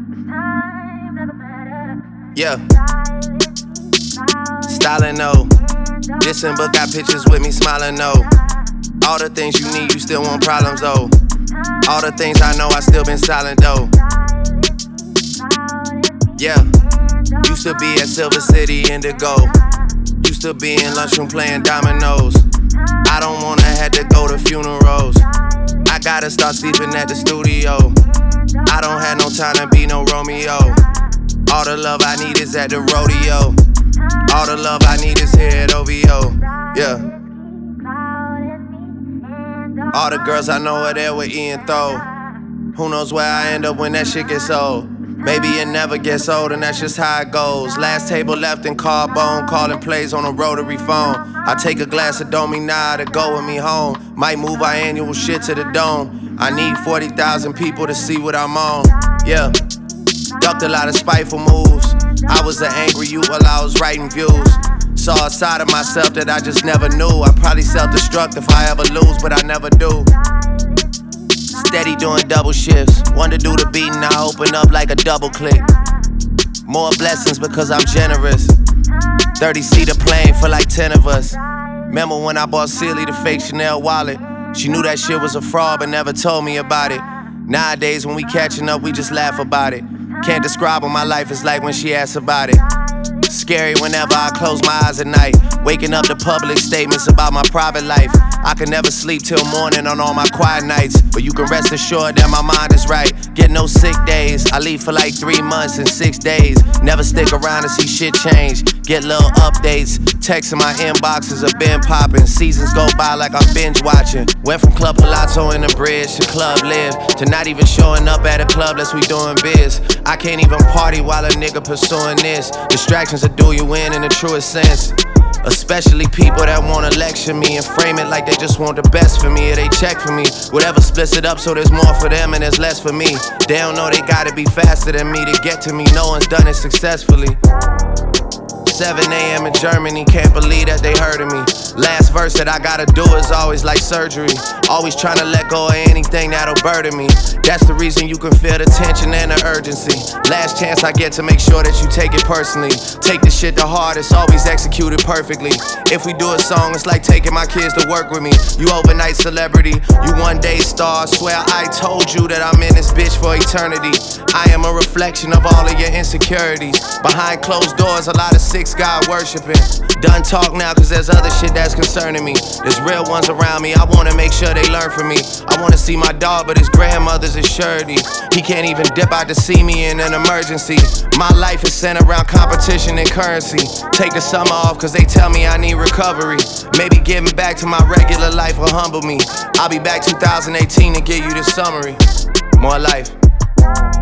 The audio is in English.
Yeah. Styling, no. Dissing, but got pictures with me smiling, no. All the things you need, you still want problems, though. All the things I know, I still been silent, though. Yeah. Used to be at Silver City Indigo. Used to be in lunchroom playing dominoes. I don't wanna have to go to funerals. I gotta start sleeping at the studio. I don't have no time to be no Romeo. All the love I need is at the rodeo. All the love I need is here at OVO. Yeah. All the girls I know are there with Ian Throw. Who knows where I end up when that shit gets old? Maybe it never gets old and that's just how it goes. Last table left in Carbone, calling plays on a rotary phone. I take a glass of Dominah to go with me home. Might move our annual shit to the dome. I need 40,000 people to see what I'm on. Yeah. Ducked a lot of spiteful moves. I was an angry youth while I was writing views. Saw a side of myself that I just never knew. I probably self-destruct if I ever lose, but I never do. Steady doing double shifts. One to do the beating, I open up like a double click. More blessings because I'm generous. 30-seater plane for like 10 of us. Remember when I bought Celie the fake Chanel wallet? She knew that shit was a fraud but never told me about it. Nowadays when we catching up, we just laugh about it. Can't describe what my life is like when she asks about it. Scary whenever I close my eyes at night. Waking up to public statements about my private life. I can never sleep till morning on all my quiet nights. But you can rest assured that my mind is right. Get no sick days. I leave for like 3 months and 6 days. Never stick around to see shit change. Get little updates. Texts in my inboxes have been popping. Seasons go by like I'm binge watching. Went from Club Palazzo in the bridge to Club Live, to not even showing up at a club unless we doing biz. I can't even party while a nigga pursuing this. Distractions will do you in the truest sense. Especially people that wanna lecture me and frame it like they just want the best for me, or they check for me. Whatever splits it up so there's more for them and there's less for me. They don't know they gotta be faster than me to get to me. No one's done it successfully. 7 a.m. in Germany, can't believe that they heard of me. Last verse that I gotta do is always like surgery. Always trying to let go of anything that'll burden me. That's the reason you can feel the tension and the urgency. Last chance I get to make sure that you take it personally. Take the shit to heart, it's always executed perfectly. If we do a song, it's like taking my kids to work with me. You overnight celebrity, you one day star. Swear I told you that I'm in this bitch for eternity. I am a reflection of all of your insecurities. Behind closed doors, a lot of six God worshiping. Done talk now cause there's other shit that's concerning me. There's real ones around me, I wanna make sure they learn from me. I wanna see my dog but his grandmother's a surety. He can't even dip out to see me in an emergency. My life is centered around competition and currency. Take the summer off cause they tell me I need recovery. Maybe giving back to my regular life will humble me. I'll be back 2018 to give you the summary. More life.